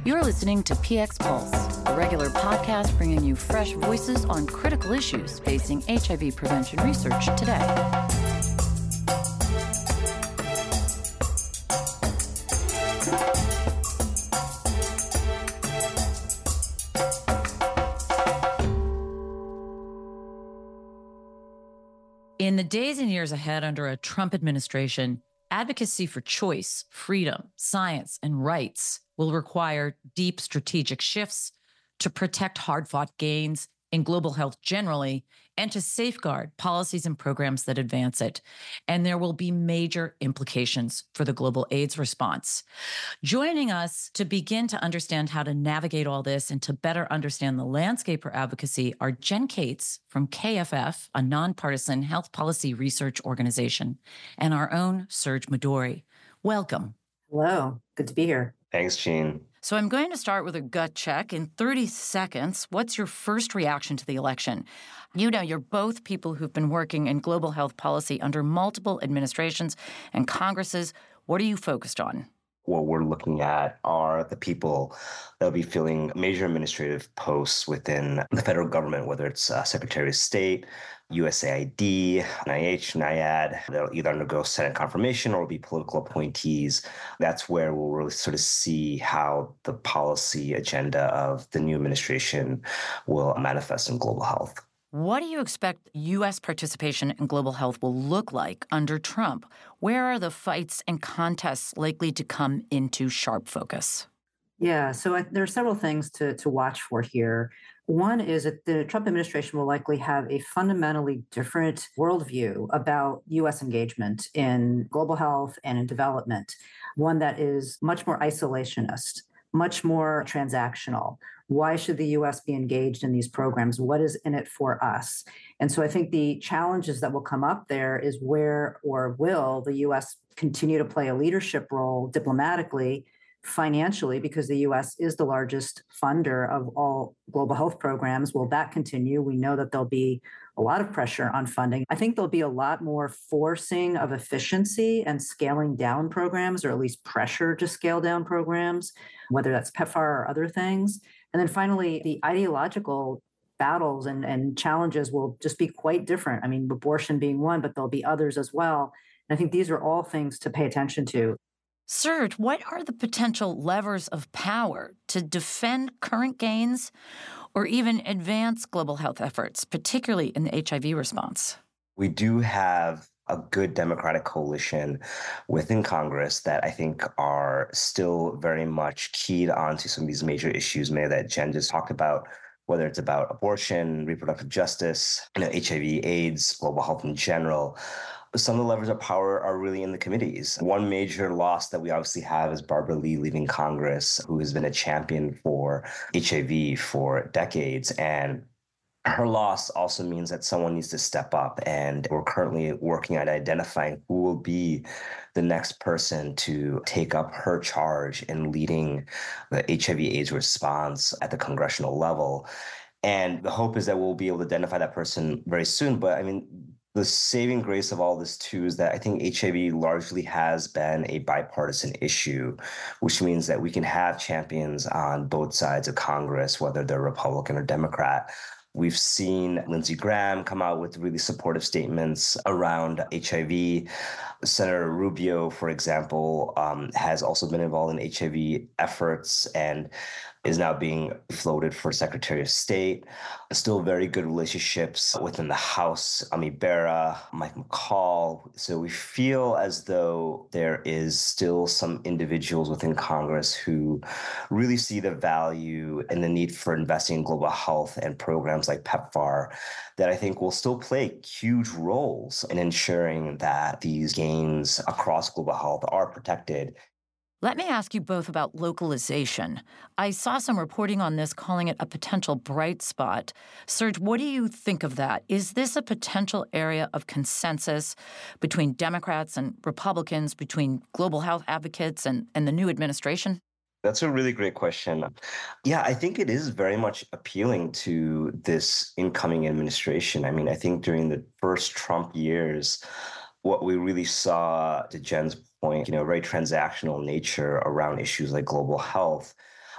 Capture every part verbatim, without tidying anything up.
You're listening to P X Pulse, a regular podcast bringing you fresh voices on critical issues facing H I V prevention research today. In the days and years ahead under a Trump administration, advocacy for choice, freedom, science, and rights will require deep strategic shifts to protect hard-fought gains in global health generally and to safeguard policies and programs that advance it. And there will be major implications for the global AIDS response. Joining us to begin to understand how to navigate all this and to better understand the landscape for advocacy are Jen Cates from K F F, a nonpartisan health policy research organization, and our own Serge Midori. Welcome. Hello. Good to be here. Thanks, Gene. So I'm going to start with a gut check. In thirty seconds, what's your first reaction to the election? You know, you're both people who've been working in global health policy under multiple administrations and Congresses. What are you focused on? What we're looking at are the people that will be filling major administrative posts within the federal government, whether it's uh, Secretary of State, U S A I D, N I H, NIAID. They'll either undergo Senate confirmation or be political appointees. That's where we'll really sort of see how the policy agenda of the new administration will manifest in global health. What do you expect U S participation in global health will look like under Trump? Where are the fights and contests likely to come into sharp focus? Yeah, so I, there are several things to, to watch for here. One is that the Trump administration will likely have a fundamentally different worldview about U S engagement in global health and in development, one that is much more isolationist, much more transactional. Why should the U S be engaged in these programs? What is in it for us? And so I think the challenges that will come up there is where or will the U S continue to play a leadership role diplomatically, financially, because the U S is the largest funder of all global health programs. Will that continue? We know that there'll be a lot of pressure on funding. I think there'll be a lot more forcing of efficiency and scaling down programs, or at least pressure to scale down programs, whether that's PEPFAR or other things. And then finally, the ideological battles and, and challenges will just be quite different. I mean, abortion being one, but there'll be others as well. And I think these are all things to pay attention to. Serge, what are the potential levers of power to defend current gains or even advance global health efforts, particularly in the H I V response? We do have a good Democratic coalition within Congress that I think are still very much keyed onto some of these major issues, many that Jen just talked about, whether it's about abortion, reproductive justice, you know, H I V, AIDS, global health in general. Some of the levers of power are really in the committees. One major loss that we obviously have is Barbara Lee leaving Congress, who has been a champion for H I V for decades. And her loss also means that someone needs to step up. And we're currently working at identifying who will be the next person to take up her charge in leading the H I V AIDS response at the congressional level. And the hope is that we'll be able to identify that person very soon. But I mean, the saving grace of all this, too, is that I think H I V largely has been a bipartisan issue, which means that we can have champions on both sides of Congress, whether they're Republican or Democrat. We've seen Lindsey Graham come out with really supportive statements around H I V. Senator Rubio, for example, um, has also been involved in H I V efforts and is now being floated for Secretary of State. Still very good relationships within the House, Ami Bera, Mike McCall. So we feel as though there is still some individuals within Congress who really see the value and the need for investing in global health and programs like PEPFAR that I think will still play huge roles in ensuring that these gains across global health are protected. Let me ask you both about localization. I saw some reporting on this calling it a potential bright spot. Serge, what do you think of that? Is this a potential area of consensus between Democrats and Republicans, between global health advocates and, and the new administration? That's a really great question. Yeah, I think it is very much appealing to this incoming administration. I mean, I think during the first Trump years, what we really saw, to Jen's point, you know, very transactional nature around issues like global health.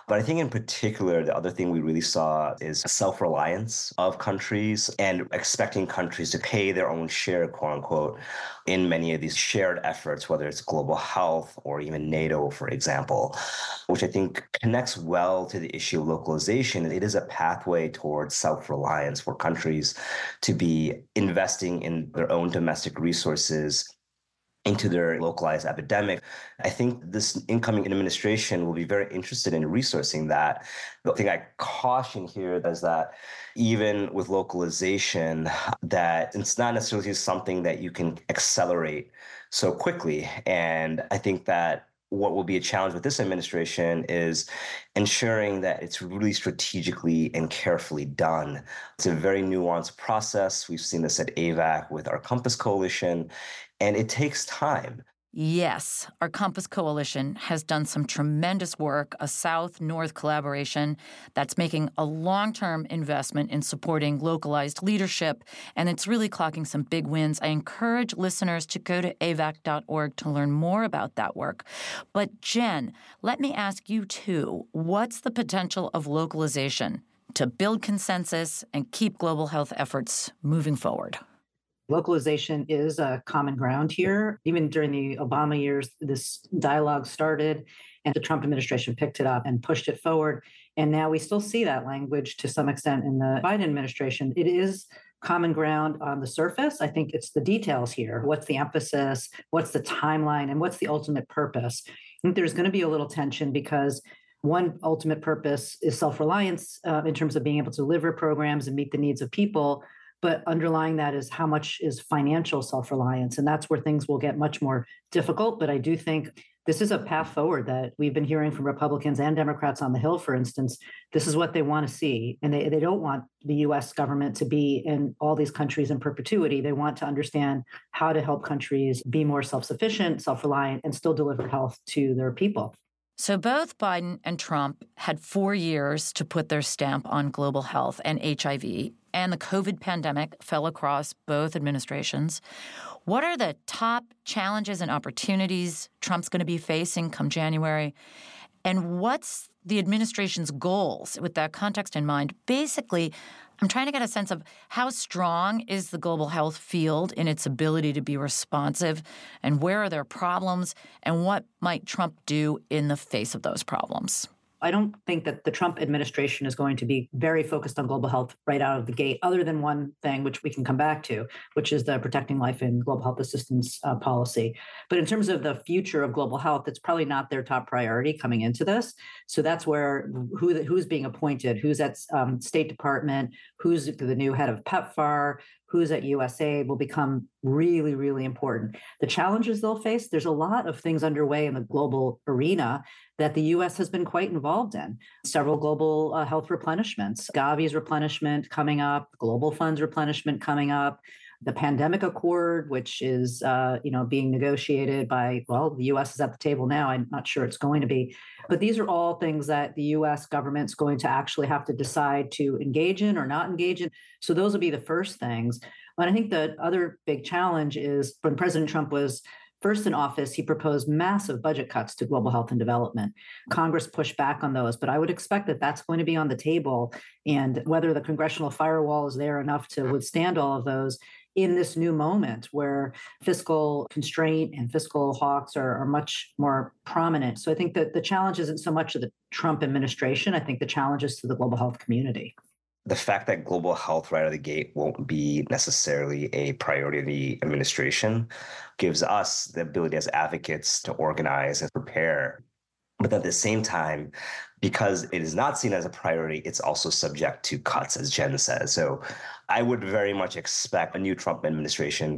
But I think in particular, the other thing we really saw is self-reliance of countries and expecting countries to pay their own share, quote unquote, in many of these shared efforts, whether it's global health or even NATO, for example, which I think connects well to the issue of localization. It is a pathway towards self-reliance for countries to be investing in their own domestic resources into their localized epidemic. I think this incoming administration will be very interested in resourcing that. The thing I caution here is that even with localization, that it's not necessarily something that you can accelerate so quickly. And I think that what will be a challenge with this administration is ensuring that it's really strategically and carefully done. It's a very nuanced process. We've seen this at A V A C with our Compass Coalition, and it takes time. Yes, our Compass Coalition has done some tremendous work, a South-North collaboration that's making a long-term investment in supporting localized leadership, and it's really clocking some big wins. I encourage listeners to go to A V A C dot org to learn more about that work. But Jen, let me ask you too, what's the potential of localization to build consensus and keep global health efforts moving forward? Localization is a common ground here. Even during the Obama years, this dialogue started and the Trump administration picked it up and pushed it forward. And now we still see that language to some extent in the Biden administration. It is common ground on the surface. I think it's the details here. What's the emphasis? What's the timeline? And what's the ultimate purpose? I think there's going to be a little tension because one ultimate purpose is self-reliance uh, in terms of being able to deliver programs and meet the needs of people. But underlying that is how much is financial self-reliance. And that's where things will get much more difficult. But I do think this is a path forward that we've been hearing from Republicans and Democrats on the Hill, for instance. This is what they want to see. And they, they don't want the U S government to be in all these countries in perpetuity. They want to understand how to help countries be more self-sufficient, self-reliant, and still deliver health to their people. So both Biden and Trump had four years to put their stamp on global health and H I V, and the COVID pandemic fell across both administrations. What are the top challenges and opportunities Trump's going to be facing come January? And what's the administration's goals with that context in mind? Basically, I'm trying to get a sense of how strong is the global health field in its ability to be responsive, and where are there problems, and what might Trump do in the face of those problems? I don't think that the Trump administration is going to be very focused on global health right out of the gate, other than one thing, which we can come back to, which is the Protecting Life and Global Health Assistance uh, policy. But in terms of the future of global health, it's probably not their top priority coming into this. So that's where who who's being appointed, who's at um, State Department, who's the new head of PEPFAR, who's at U S A A will become really, really important. The challenges they'll face, there's a lot of things underway in the global arena that the U S has been quite involved in. Several global uh, health replenishments, Gavi's replenishment coming up, Global Fund's replenishment coming up, the pandemic accord, which is uh, you know, being negotiated by, well, the U S is at the table now. I'm not sure it's going to be. But these are all things that the U S government's going to actually have to decide to engage in or not engage in. So those will be the first things. And I think the other big challenge is when President Trump was first in office, he proposed massive budget cuts to global health and development. Congress pushed back on those, but I would expect that that's going to be on the table. And whether the congressional firewall is there enough to withstand all of those in this new moment where fiscal constraint and fiscal hawks are, are much more prominent. So I think that the challenge isn't so much of the Trump administration. I think the challenge is to the global health community. The fact that global health right out of the gate won't be necessarily a priority of the administration gives us the ability as advocates to organize and prepare. But at the same time, because it is not seen as a priority, it's also subject to cuts, as Jen says. So I would very much expect a new Trump administration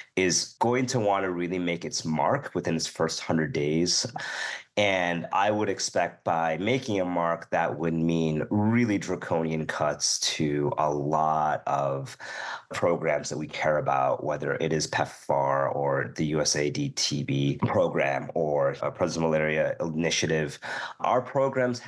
is going to want to really make its mark within its first one hundred days. And I would expect by making a mark, that would mean really draconian cuts to a lot of programs that we care about, whether it is PEPFAR or the U S A I D T B program or a President Malaria Initiative. Our programs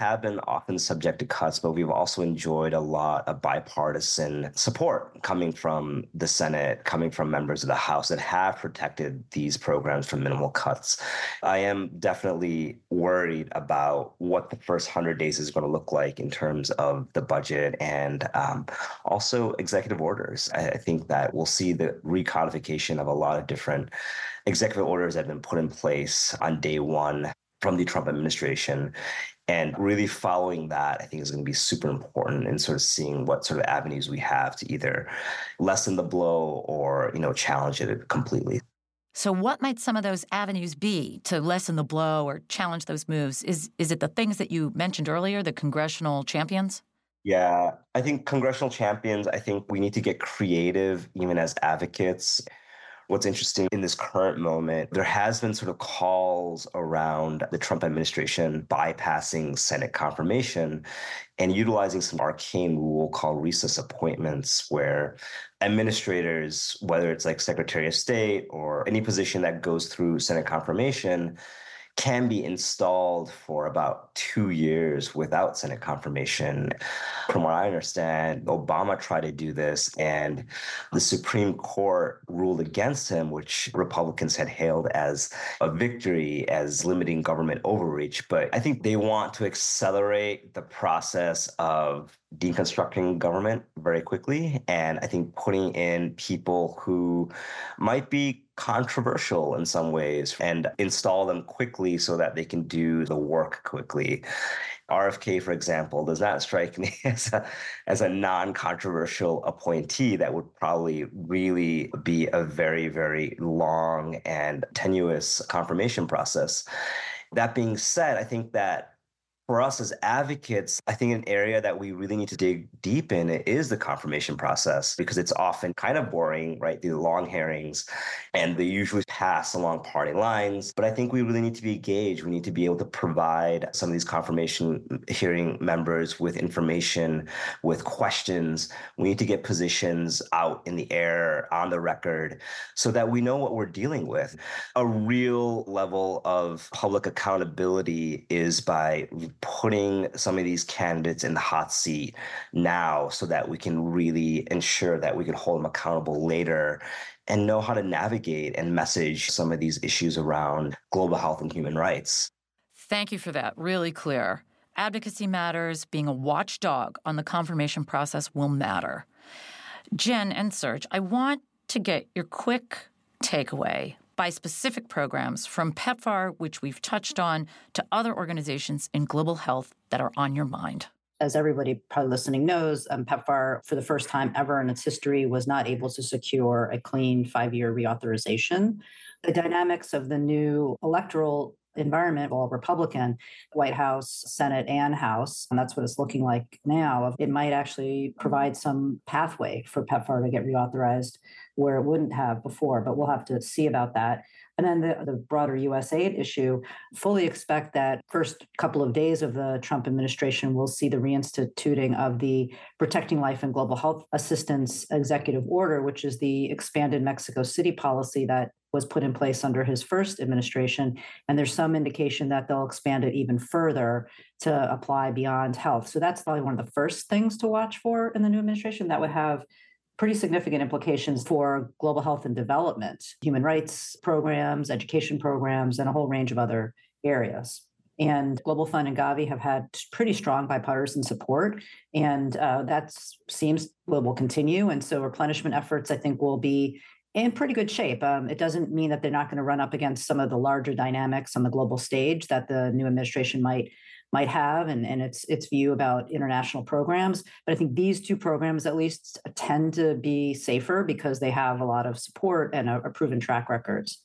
have been often subject to cuts, but we've also enjoyed a lot of bipartisan support coming from the Senate, coming from members of the House that have protected these programs from minimal cuts. I am definitely worried about what the first one hundred days is going to look like in terms of the budget and um, also executive orders. I, I think that we'll see the recodification of a lot of different executive orders that have been put in place on day one from the Trump administration. And really following that, I think is going to be super important in sort of seeing what sort of avenues we have to either lessen the blow or, you know, challenge it completely. So what might some of those avenues be to lessen the blow or challenge those moves? Is is it the things that you mentioned earlier, the congressional champions? Yeah, I think congressional champions, I think we need to get creative even as advocates. What's interesting in this current moment, there has been sort of calls around the Trump administration bypassing Senate confirmation and utilizing some arcane rule called recess appointments, where administrators, whether it's like Secretary of State or any position that goes through Senate confirmation, can be installed for about two years without Senate confirmation. From what I understand, Obama tried to do this, and the Supreme Court ruled against him, which Republicans had hailed as a victory, as limiting government overreach. But I think they want to accelerate the process of deconstructing government very quickly. And I think putting in people who might be controversial in some ways and install them quickly so that they can do the work quickly. R F K, for example, does not strike me as a, as a non-controversial appointee that would probably really be a very, very long and tenuous confirmation process. That being said, I think that for us as advocates, I think an area that we really need to dig deep in is the confirmation process, because it's often kind of boring, right? The long hearings, and they usually pass along party lines. But I think we really need to be engaged. We need to be able to provide some of these confirmation hearing members with information, with questions. We need to get positions out in the air, on the record, so that we know what we're dealing with. A real level of public accountability is by putting some of these candidates in the hot seat now so that we can really ensure that we can hold them accountable later and know how to navigate and message some of these issues around global health and human rights. Thank you for that. Really clear. Advocacy matters. Being a watchdog on the confirmation process will matter. Jen and Serge, I want to get your quick takeaway by specific programs from PEPFAR, which we've touched on, to other organizations in global health that are on your mind. As everybody probably listening knows, um, PEPFAR, for the first time ever in its history, was not able to secure a clean five-year reauthorization. The dynamics of the new electoral environment, all Republican, White House, Senate, and House, and that's what it's looking like now. It might actually provide some pathway for PEPFAR to get reauthorized where it wouldn't have before, but we'll have to see about that. And then the, the broader U S aid issue, fully expect that first couple of days of the Trump administration will see the reinstituting of the Protecting Life and Global Health Assistance Executive Order, which is the expanded Mexico City policy that was put in place under his first administration. And there's some indication that they'll expand it even further to apply beyond health. So that's probably one of the first things to watch for in the new administration. That would have pretty significant implications for global health and development, human rights programs, education programs, and a whole range of other areas. And Global Fund and Gavi have had pretty strong bipartisan support, and uh, that seems will, will continue. And so replenishment efforts, I think, will be in pretty good shape. Um, it doesn't mean that they're not going to run up against some of the larger dynamics on the global stage that the new administration might might have and, and its its view about international programs. But I think these two programs at least tend to be safer because they have a lot of support and a, a proven track records.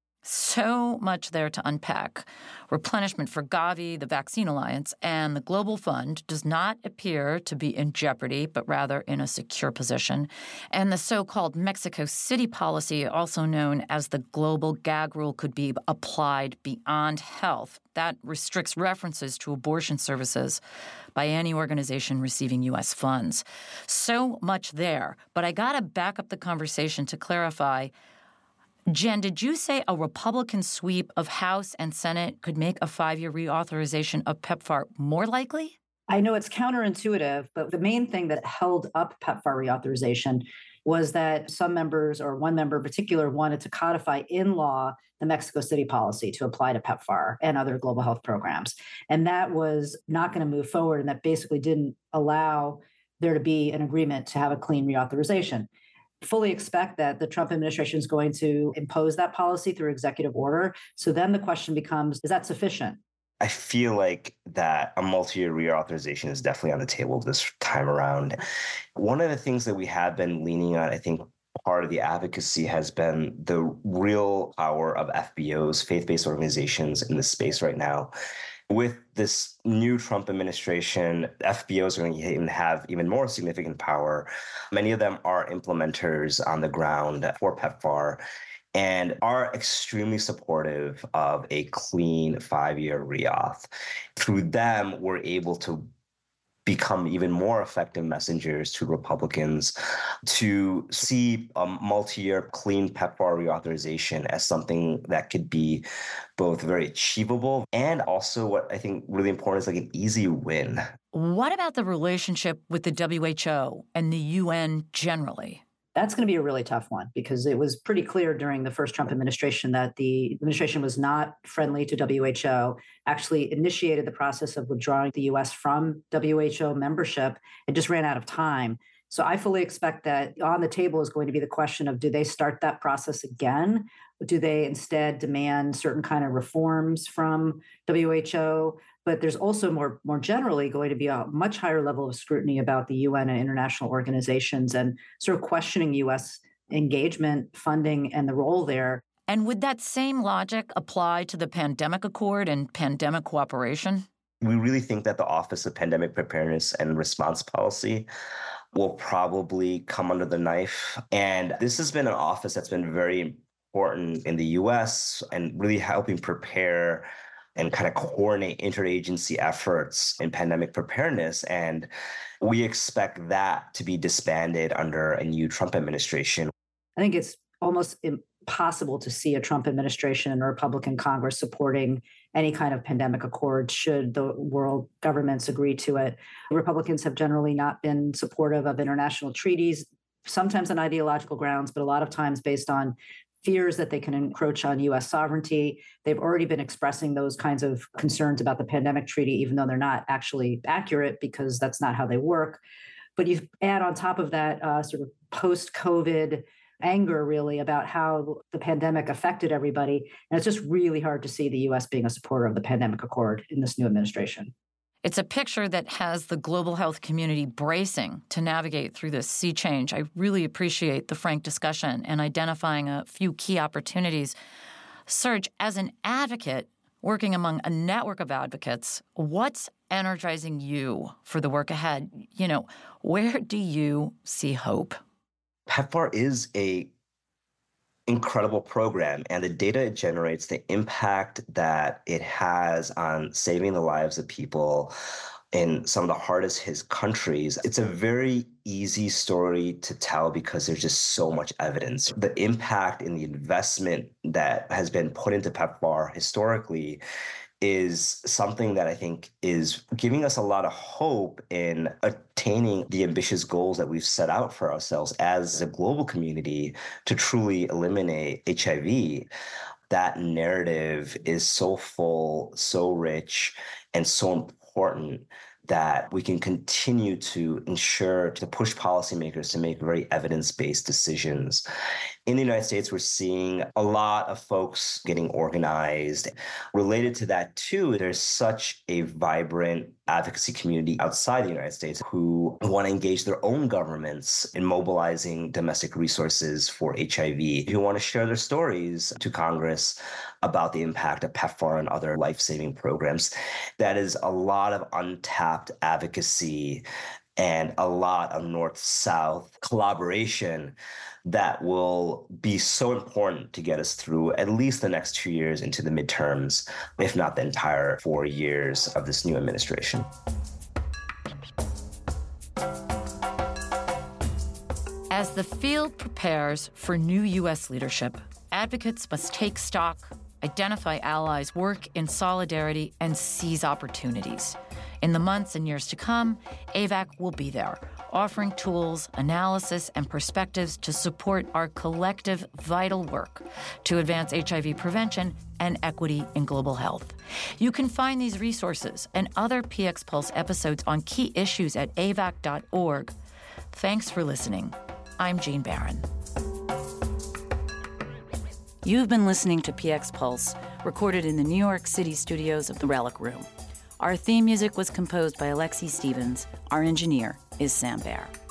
So much there to unpack. Replenishment for Gavi, the Vaccine Alliance, and the Global Fund does not appear to be in jeopardy, but rather in a secure position. And the so-called Mexico City policy, also known as the Global Gag Rule, could be applied beyond health. That restricts references to abortion services by any organization receiving U S funds. So much there. But I got to back up the conversation to clarify Jen, did you say a Republican sweep of House and Senate could make a five-year reauthorization of PEPFAR more likely? I know it's counterintuitive, but the main thing that held up PEPFAR reauthorization was that some members, or one member in particular, wanted to codify in law the Mexico City policy to apply to PEPFAR and other global health programs. And that was not going to move forward, and that basically didn't allow there to be an agreement to have a clean reauthorization. Fully expect that the Trump administration is going to impose that policy through executive order. So then the question becomes, is that sufficient? I feel like that a multi-year reauthorization is definitely on the table this time around. One of the things that we have been leaning on, I think part of the advocacy has been the real power of F B Os, faith-based organizations in this space right now. With this new Trump administration, F B Os are going to even have even more significant power. Many of them are implementers on the ground for PEPFAR and are extremely supportive of a clean five-year reauth. Through them, we're able to become even more effective messengers to Republicans to see a multi-year clean PEPFAR reauthorization as something that could be both very achievable and also what I think really important is like an easy win. What about the relationship with the W H O and the U N generally? That's going to be a really tough one because it was pretty clear during the first Trump administration that the administration was not friendly to W H O, actually initiated the process of withdrawing the U S from W H O membership and just ran out of time. So I fully expect that on the table is going to be the question of, do they start that process again? Or do they instead demand certain kind of reforms from W H O? But there's also more, more generally going to be a much higher level of scrutiny about the U N and international organizations and sort of questioning U S engagement, funding, and the role there. And would that same logic apply to the pandemic accord and pandemic cooperation? We really think that the Office of Pandemic Preparedness and Response Policy will probably come under the knife. And this has been an office that's been very important in the U S and really helping prepare and kind of coordinate interagency efforts in pandemic preparedness. And we expect that to be disbanded under a new Trump administration. I think it's almost impossible to see a Trump administration and a Republican Congress supporting any kind of pandemic accord should the world governments agree to it. Republicans have generally not been supportive of international treaties, sometimes on ideological grounds, but a lot of times based on fears that they can encroach on U S sovereignty. They've already been expressing those kinds of concerns about the pandemic treaty, even though they're not actually accurate because that's not how they work. But you add on top of that uh, sort of post-COVID anger, really, about how the pandemic affected everybody. And it's just really hard to see the U S being a supporter of the pandemic accord in this new administration. It's a picture that has the global health community bracing to navigate through this sea change. I really appreciate the frank discussion and identifying a few key opportunities. Serge, as an advocate working among a network of advocates, what's energizing you for the work ahead? You know, where do you see hope? PEPFAR is a incredible program, and the data it generates, the impact that it has on saving the lives of people in some of the hardest hit countries. It's a very easy story to tell because there's just so much evidence. The impact and the investment that has been put into PEPFAR historically is something that I think is giving us a lot of hope in attaining the ambitious goals that we've set out for ourselves as a global community to truly eliminate H I V. That narrative is so full, so rich, and so important that we can continue to ensure to push policymakers to make very evidence-based decisions. In the United States, we're seeing a lot of folks getting organized. Related to that, too, there's such a vibrant advocacy community outside the United States who want to engage their own governments in mobilizing domestic resources for H I V, who want to share their stories to Congress about the impact of PEPFAR and other life-saving programs. That is a lot of untapped advocacy and a lot of north-south collaboration that will be so important to get us through at least the next two years into the midterms, if not the entire four years of this new administration. As the field prepares for new U S leadership, Advocates must take stock, identify allies, work in solidarity, and seize opportunities. In the months and years to come, A V A C will be there, offering tools, analysis, and perspectives to support our collective vital work to advance H I V prevention and equity in global health. You can find these resources and other P X Pulse episodes on key issues at A V A C dot org. Thanks for listening. I'm Jean Barron. You've been listening to P X Pulse, recorded in the New York City studios of the Relic Room. Our theme music was composed by Alexi Stevens. Our engineer is Sam Baer.